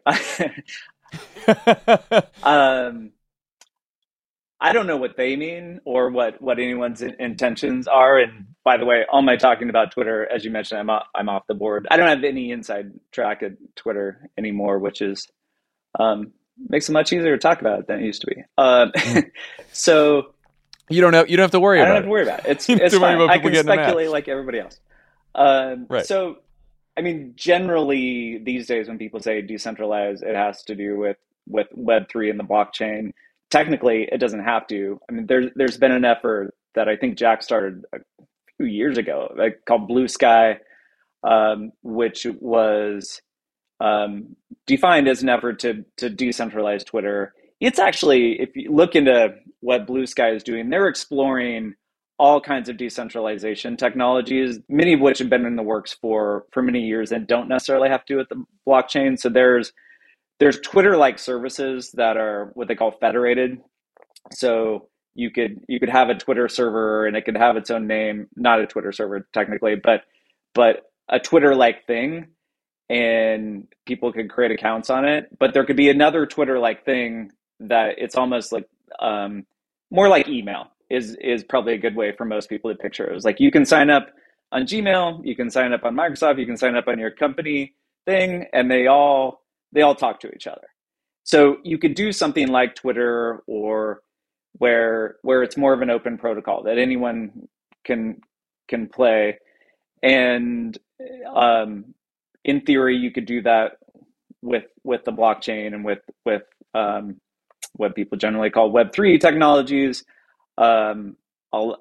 um, I don't know what they mean or what what anyone's in- intentions are. And by the way, all my talking about Twitter, as you mentioned, I'm off, I'm off the board. I don't have any inside track at Twitter anymore, which is um, makes it much easier to talk about it than it used to be. Um, so You don't have you don't have to worry I about don't it. have to worry about it. It's You don't have it's to worry fine. about I people can getting mad. speculate like everybody else. Um, Right. So, I mean, generally these days when people say decentralized, it has to do with with Web three and the blockchain. Technically, it doesn't have to. I mean, there's there's been an effort that I think Jack started a few years ago, like called Blue Sky, um, which was um, defined as an effort to to decentralize Twitter. It's actually, if you look into what Blue Sky is doing, they're exploring all kinds of decentralization technologies, many of which have been in the works for for many years and don't necessarily have to do with the blockchain. So there's there's Twitter-like services that are what they call federated. So you could you could have a Twitter server and it could have its own name, not a Twitter server technically, but but a Twitter-like thing, and people could create accounts on it. But there could be another Twitter-like thing that it's almost like um, more like email is is probably a good way for most people to picture it. It was like you can sign up on Gmail, you can sign up on Microsoft, you can sign up on your company thing, and they all they all talk to each other. So you could do something like Twitter, or where where it's more of an open protocol that anyone can can play. And um, in theory, you could do that with with the blockchain and with with um, what people generally call Web three technologies. Um, I'll,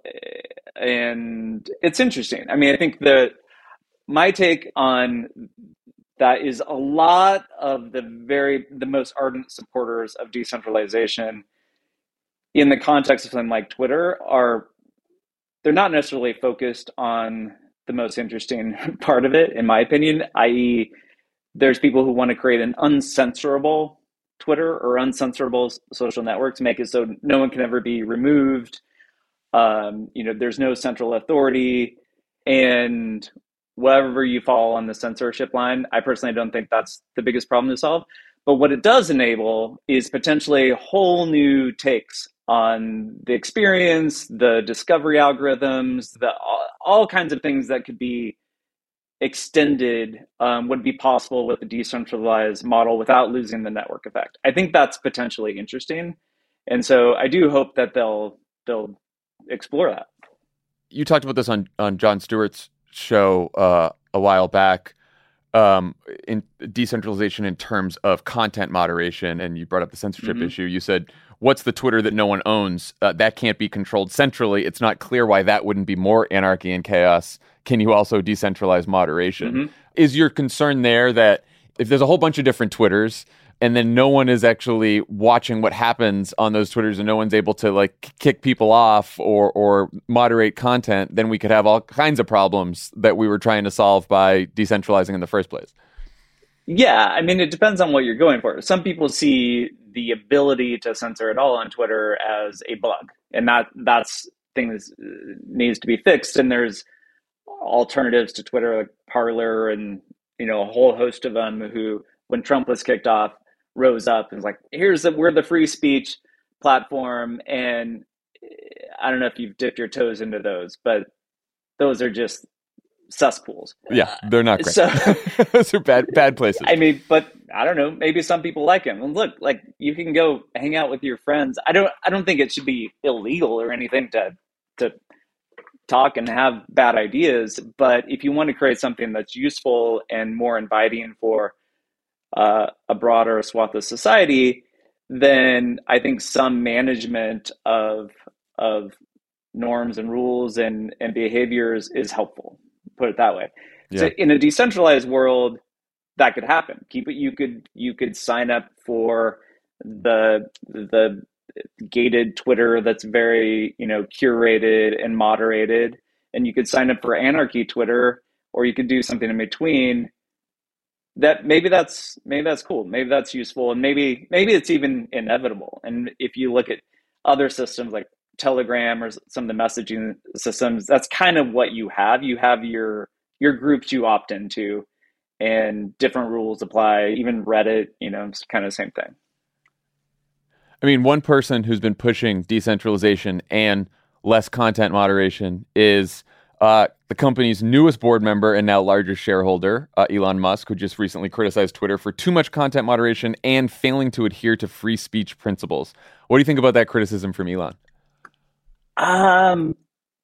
and it's interesting. I mean, I think that my take on that is a lot of the very the most ardent supporters of decentralization in the context of something like Twitter are they're not necessarily focused on the most interesting part of it, in my opinion, that is, there's people who want to create an uncensorable Twitter or uncensorable social network to make it so no one can ever be removed. Um, you know, there's no central authority, and wherever you fall on the censorship line, I personally don't think that's the biggest problem to solve. But what it does enable is potentially whole new takes on the experience, the discovery algorithms, the all, all kinds of things that could be extended um, would be possible with a decentralized model without losing the network effect. I think that's potentially interesting, and so I do hope that they'll they'll explore that. You talked about this on on Jon Stewart's show uh, a while back. Um, in decentralization in terms of content moderation, and you brought up the censorship mm-hmm. issue. You said, what's the Twitter that no one owns? Uh, that can't be controlled centrally. It's not clear why that wouldn't be more anarchy and chaos. Can you also decentralize moderation? Mm-hmm. Is your concern there that if there's a whole bunch of different Twitters and then no one is actually watching what happens on those Twitters and no one's able to like kick people off or or moderate content, then we could have all kinds of problems that we were trying to solve by decentralizing in the first place? Yeah, I mean, it depends on what you're going for. Some people see the ability to censor it all on Twitter as a bug, and that that's things needs to be fixed. And there's alternatives to Twitter like Parler and, you know, a whole host of them who, when Trump was kicked off, rose up and was like, here's the, we're the free speech platform. And I don't know if you've dipped your toes into those, but those are just cesspools. Yeah, they're not great. So, those are bad, bad places. I mean, but I don't know, maybe some people like him. And look, like you can go hang out with your friends. I don't, I don't think it should be illegal or anything to, to talk and have bad ideas. But if you want to create something that's useful and more inviting for Uh, a broader swath of society, then I think some management of of norms and rules and, and behaviors is helpful. Put it that way. Yeah. So in a decentralized world, that could happen. Keep it. You could you could sign up for the the gated Twitter that's very, you know, curated and moderated, and you could sign up for anarchy Twitter, or you could do something in between. That maybe that's maybe that's cool. Maybe that's useful, and maybe maybe it's even inevitable. And if you look at other systems like Telegram or some of the messaging systems, that's kind of what you have. You have your your groups you opt into, and different rules apply. Even Reddit, you know, it's kind of the same thing. I mean, one person who's been pushing decentralization and less content moderation is Uh, the company's newest board member and now largest shareholder, uh, Elon Musk, who just recently criticized Twitter for too much content moderation and failing to adhere to free speech principles. What do you think about that criticism from Elon? Um,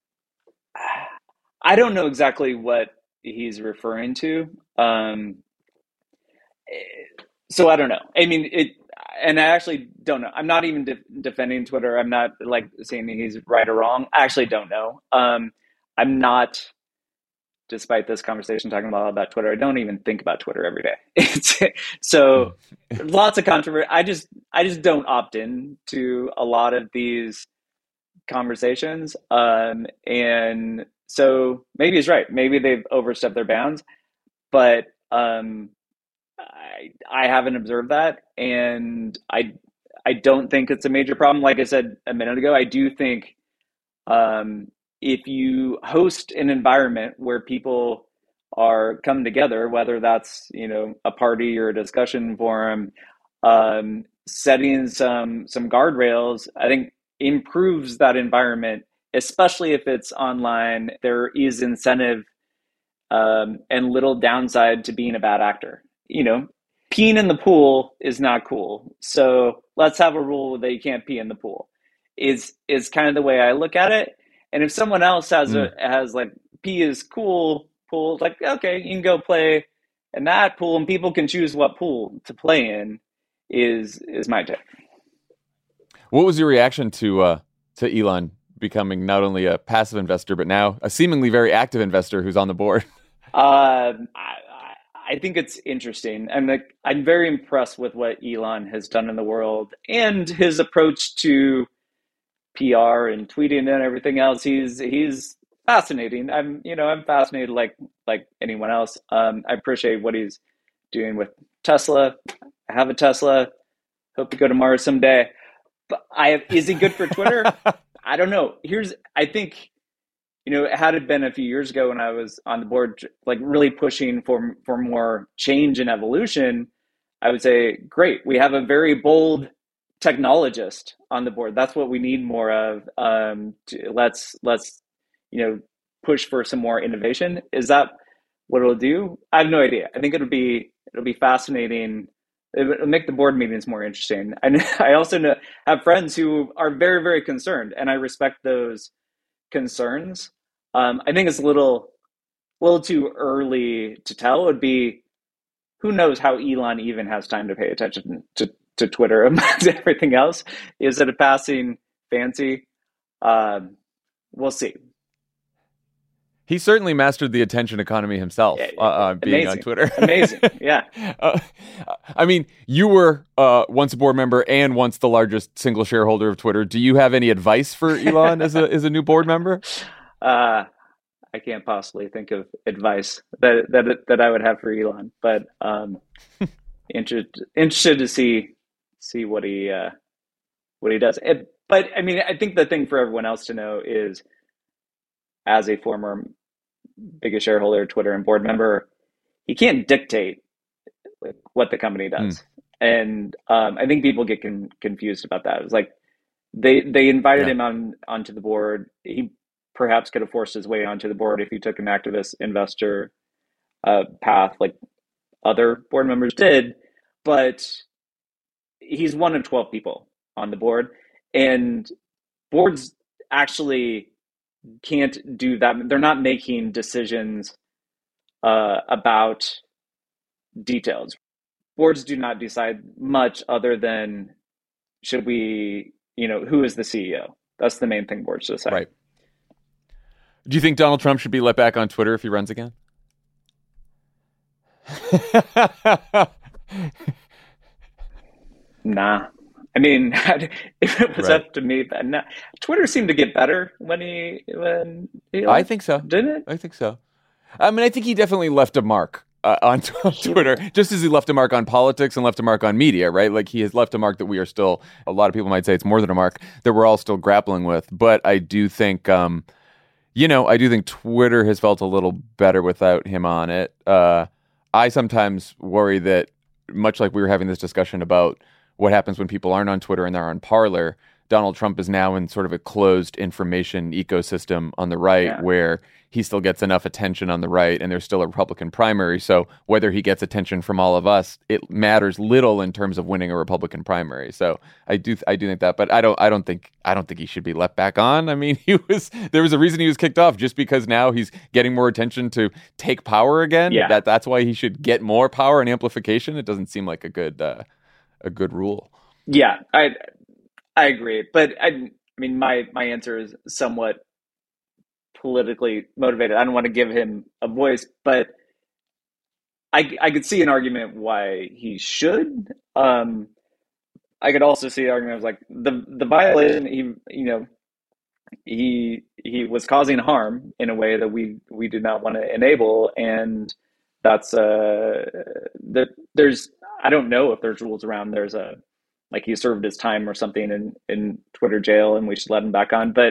I don't know exactly what he's referring to. Um, so I don't know. I mean, it, and I actually don't know. I'm not even de- defending Twitter. I'm not like saying he's right or wrong. I actually don't know. Um, I'm not, despite this conversation talking about, about Twitter, I don't even think about Twitter every day. It's, so lots of controversy. I just, I just don't opt in to a lot of these conversations. Um, and so maybe he's right. Maybe they've overstepped their bounds, but um, I, I haven't observed that. And I, I don't think it's a major problem. Like I said a minute ago, I do think, um, if you host an environment where people are come together, whether that's, you know, a party or a discussion forum, um, setting some some guardrails, I think improves that environment, especially if it's online. There is incentive um, and little downside to being a bad actor. You know, peeing in the pool is not cool. So let's have a rule that you can't pee in the pool. Is is kind of the way I look at it. And if someone else has mm. a has like pee is cool, pool, like okay, you can go play and that pool, and people can choose what pool to play in, is is my take. What was your reaction to uh, to Elon becoming not only a passive investor, but now a seemingly very active investor who's on the board? Uh, I, I think it's interesting. I'm like, I'm very impressed with what Elon has done in the world and his approach to P R and tweeting and everything else. He's he's fascinating. I'm you know I'm fascinated like like anyone else. Um, I appreciate what he's doing with Tesla. I have a Tesla. Hope to go to Mars someday. But I have, is he good for Twitter? I don't know. Here's I think. You know, had it been a few years ago when I was on the board, like really pushing for for more change and evolution, I would say, great, we have a very bold technologist on the board. That's what we need more of. Um, to, let's let's you know push for some more innovation. Is that what it'll do? I have no idea. I think it'll be it'll be fascinating. It'll make the board meetings more interesting. And I also know, have friends who are very very concerned, and I respect those concerns. Um, I think it's a little, little too early to tell. It would be, who knows how Elon even has time to pay attention to, to Twitter amongst everything else. Is it a passing fancy? Um, we'll see. He certainly mastered the attention economy himself, uh, uh, being Amazing. on Twitter. Amazing, yeah. uh, I mean, you were uh, once a board member and once the largest single shareholder of Twitter. Do you have any advice for Elon as a as a new board member? Uh, I can't possibly think of advice that that that I would have for Elon, but um, interested interested to see see what he uh, what he does. It, but I mean, I think the thing for everyone else to know is, as a former biggest shareholder, Twitter, and board member, he can't dictate like, what the company does, mm. and um, I think people get con- confused about that. It's like they they invited yeah. him on onto the board. He perhaps could have forced his way onto the board if he took an activist investor uh, path like other board members did, but he's one of twelve people on the board, and boards actually can't do that. They're not making decisions uh, about details. Boards do not decide much other than, should we, you know, who is the C E O? That's the main thing boards decide. Right. Do you think Donald Trump should be let back on Twitter if he runs again? Nah. I mean, if it was right. up to me, but nah. Twitter seemed to get better when he when he I think so. Didn't it? I think so. I mean, I think he definitely left a mark uh, on, on Twitter, just as he left a mark on politics and left a mark on media, right? Like he has left a mark that we are still, a lot of people might say it's more than a mark, that we're all still grappling with. But I do think... Um, You know, I do think Twitter has felt a little better without him on it. Uh, I sometimes worry that, much like we were having this discussion about what happens when people aren't on Twitter and they're on Parler, Donald Trump is now in sort of a closed information ecosystem on the right, yeah. where he still gets enough attention on the right, and there's still a Republican primary. So whether he gets attention from all of us, it matters little in terms of winning a Republican primary. So I do, I do think that, but I don't, I don't think, I don't think he should be let back on. I mean, he was, there was a reason he was kicked off, just because now he's getting more attention to take power again. Yeah. That that's why he should get more power and amplification. It doesn't seem like a good, uh, a good rule. Yeah, I, I agree, but I, I mean, my my answer is somewhat politically motivated. I don't want to give him a voice, but I I could see an argument why he should. Um, I could also see the argument of like the the violation. He you know he he was causing harm in a way that we we did not want to enable, and that's uh that there's I don't know if there's rules around there's a. Like he served his time or something in, in Twitter jail and we should let him back on. But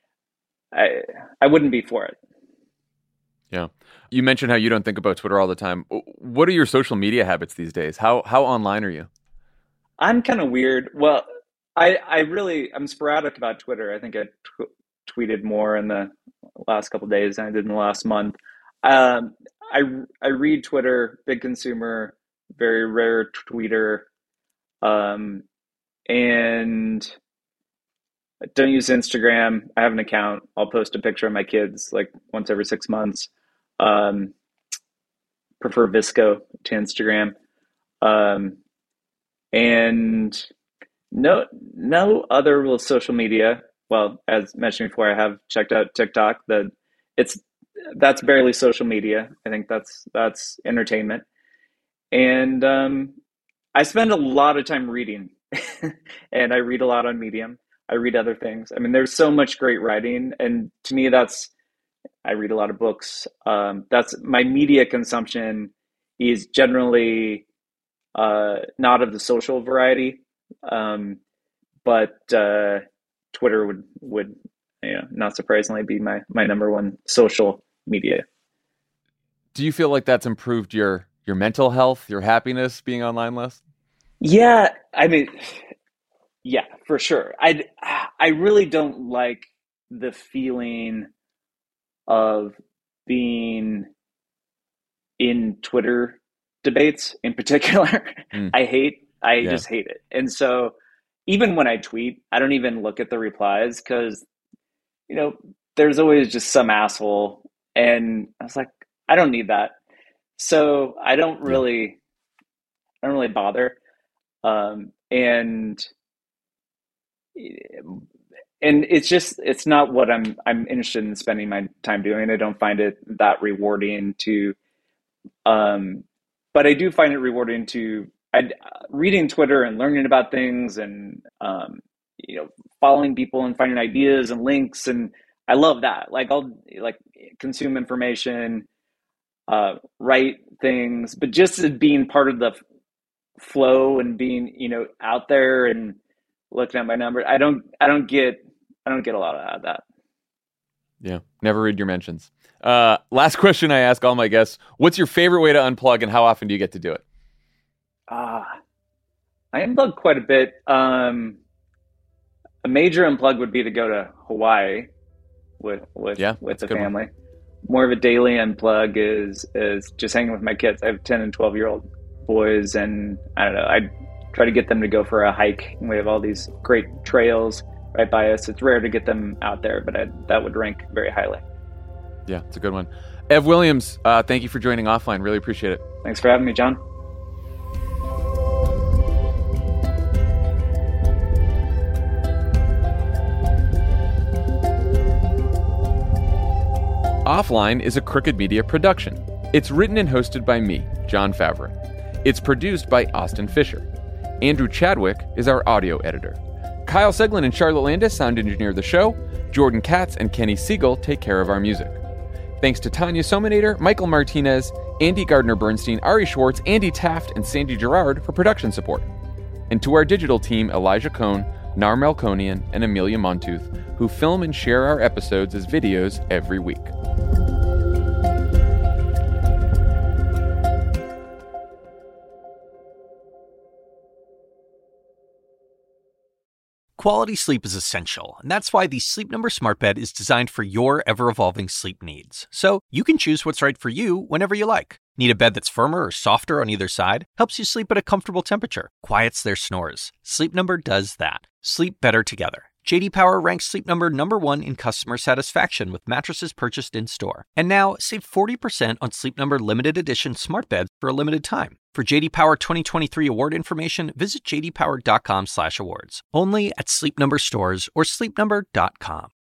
I I wouldn't be for it. Yeah. You mentioned how you don't think about Twitter all the time. What are your social media habits these days? How how online are you? I'm kind of weird. Well, I, I really, I'm sporadic about Twitter. I think I tw- tweeted more in the last couple of days than I did in the last month. Um, I, I read Twitter, big consumer, very rare tweeter. Um, and I don't use Instagram. I have an account. I'll post a picture of my kids like once every six months. Um, prefer Visco to Instagram. Um, and no, no other real social media. Well, as mentioned before, I have checked out TikTok. The it's that's barely social media. I think that's that's entertainment. And um, I spend a lot of time reading, and I read a lot on Medium. I read other things. I mean, there's so much great writing, and to me, that's I read a lot of books. Um, that's my media consumption is generally uh, not of the social variety, um, but uh, Twitter would would you know not surprisingly be my my number one social media. Do you feel like that's improved your your mental health, your happiness being online less? Yeah, I mean, yeah, for sure. I I really don't like the feeling of being in Twitter debates in particular. Mm. I hate, I yeah. just hate it. And so even when I tweet, I don't even look at the replies because, you know, there's always just some asshole. And I was like, I don't need that. So I don't really, yeah. I don't really bother. Um, and, and it's just, it's not what I'm, I'm interested in spending my time doing. I don't find it that rewarding to, um, but I do find it rewarding to I, reading Twitter and learning about things and, um, you know, following people and finding ideas and links. And I love that. Like I'll like consume information, uh, write things, but just being part of the flow and being, you know, out there and looking at my numbers. I don't, I don't get, I don't get a lot out of that. Yeah. Never read your mentions. Uh, last question I ask all my guests, what's your favorite way to unplug and how often do you get to do it? Uh, I unplug quite a bit. Um, a major unplug would be to go to Hawaii with, with, yeah, with the family. One. More of a daily unplug is, is just hanging with my kids. I have ten and twelve year old boys and I don't know, I try to get them to go for a hike. We have all these great trails right by us. It's rare to get them out there, but I, that would rank very highly. Yeah, it's a good one. Ev Williams, uh, thank you for joining Offline. Really appreciate it. Thanks for having me, John. Offline is a Crooked Media production. It's written and hosted by me, John Favreau. It's produced by Austin Fisher. Andrew Chadwick is our audio editor. Kyle Seglin and Charlotte Landis sound engineer the show. Jordan Katz and Kenny Siegel take care of our music. Thanks to Tanya Sominator, Michael Martinez, Andy Gardner-Bernstein, Ari Schwartz, Andy Taft, and Sandy Gerard for production support. And to our digital team, Elijah Cohn, Nar Melkonian, and Amelia Montooth, who film and share our episodes as videos every week. Quality sleep is essential, and that's why the Sleep Number Smart Bed is designed for your ever-evolving sleep needs. So you can choose what's right for you whenever you like. Need a bed that's firmer or softer on either side? Helps you sleep at a comfortable temperature. Quiets their snores. Sleep Number does that. Sleep better together. J D Power ranks Sleep Number number one in customer satisfaction with mattresses purchased in-store. And now, save forty percent on Sleep Number limited edition smart beds for a limited time. For J D Power twenty twenty-three award information, visit j d power dot com slash awards. Only at Sleep Number stores or sleep number dot com.